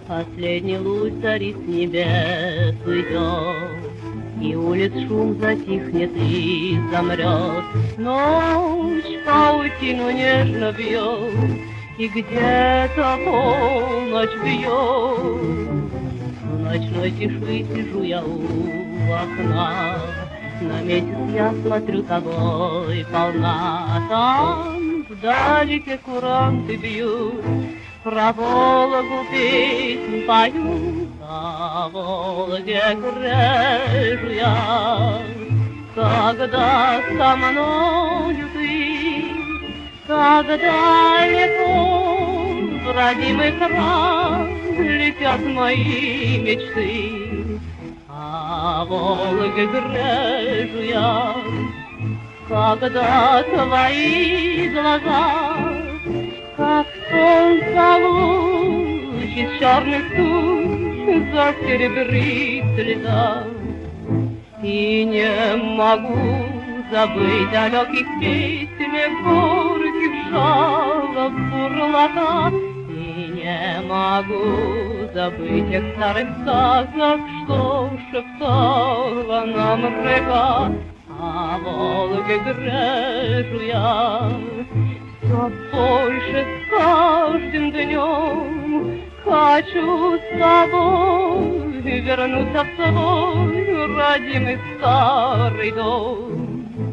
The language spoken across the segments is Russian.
Последний луч царит с небес уйдет, и улиц шум затихнет и замрет. Ночь паутину нежно бьет, и где-то полночь бьет. В ночной тиши сижу я у окна, на месяц я смотрю, тобой полна. Там вдалеке куранты бьют, про Волгу песнь поют, о Волге грежу я. Когда со мною ты, когда далеко в родимый край летят мои мечты, о Волге грежу я. Когда твои глаза, как солнце луч из черных туч, засеребрит слеза. И не могу забыть далеких песен, горьких жалоб бурлака. И не могу забыть тех старых сказок, что шептала нам река. А Волге грежу я все больше с каждым днем. Хочу с тобой вернуться в свой родимый старый дом.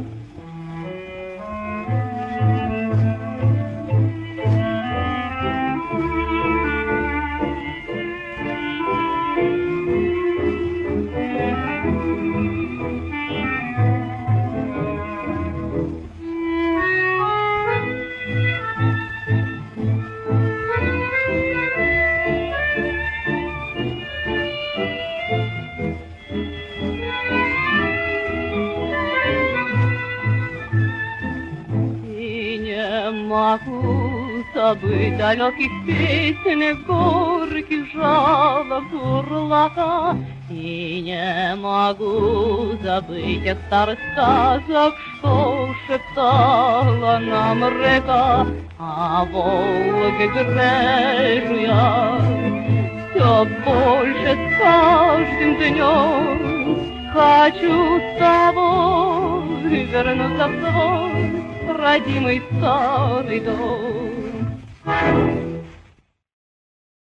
Могу забыть далеких песен, горьких жалоб бурлака. И не могу забыть тех старых сказок, что шептала нам река. А Волге грежу я все больше с каждым днем. Хочу с тобой вернуться в свой родимый старый дом.